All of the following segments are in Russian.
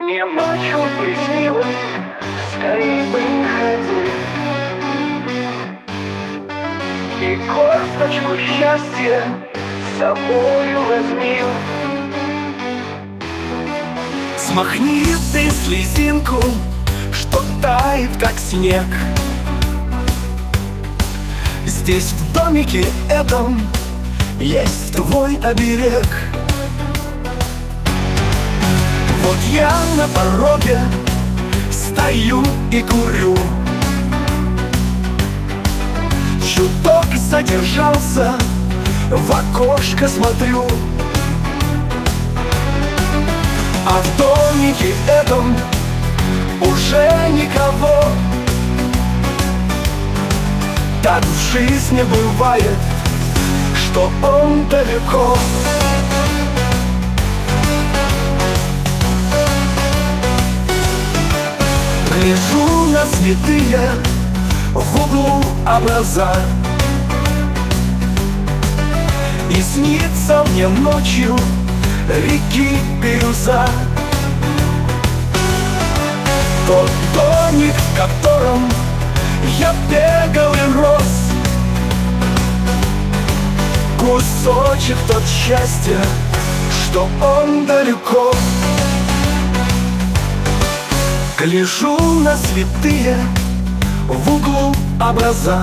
Мне ночью приснилось, скорей бы ходи, и косточку счастья с собою возьми. Смахни ты слезинку, что тает, как снег. Здесь, в домике этом, есть твой оберег. Вот я на пороге стою и курю, чуток задержался, в окошко смотрю. А в домике этом уже никого. Так в жизни бывает, что он далеко. Гляжу на святые в углу образа, и снится мне ночью реки бирюза. Тот домик, в котором я бегал и рос, кусочек тот счастья, что он далеко. Гляжу на святые в углу образа,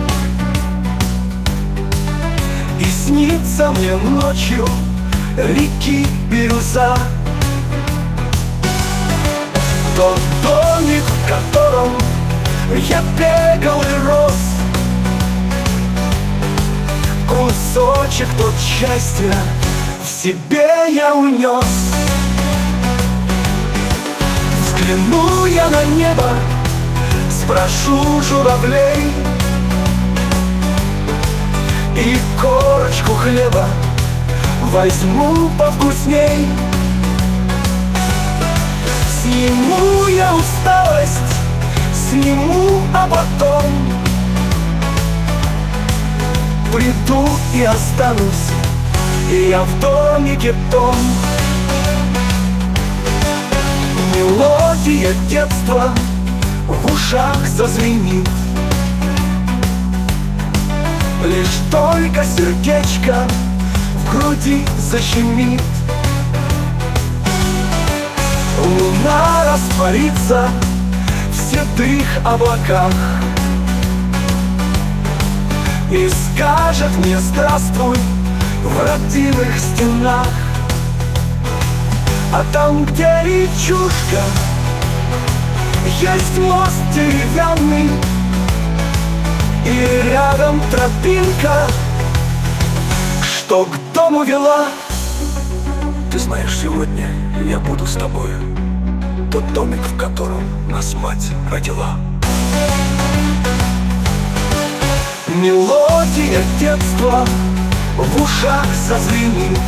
и снится мне ночью реки бирюза. Тот домик, в котором я бегал и рос, кусочек тот счастья в себе я унес. Взгляну я на небо, спрошу журавлей, и корочку хлеба возьму повкусней. Сниму я усталость, сниму, а потом приду и останусь, и я в домике том. Мелодия детства в ушах зазвенит, лишь только сердечко в груди защемит. Луна растворится в седых облаках и скажет мне здравствуй в родимых стенах. А там, где речушка, есть мост деревянный, и рядом тропинка, что к дому вела. Ты знаешь, сегодня я буду с тобою, тот домик, в котором нас мать родила. Мелодия детства в ушах зазвенит,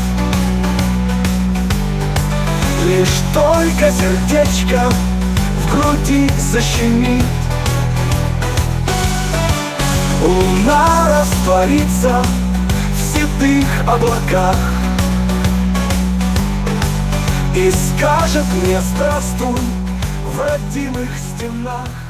лишь только сердечко в груди защемит. Луна растворится в седых облаках и скажет мне здравствуй в родимых стенах.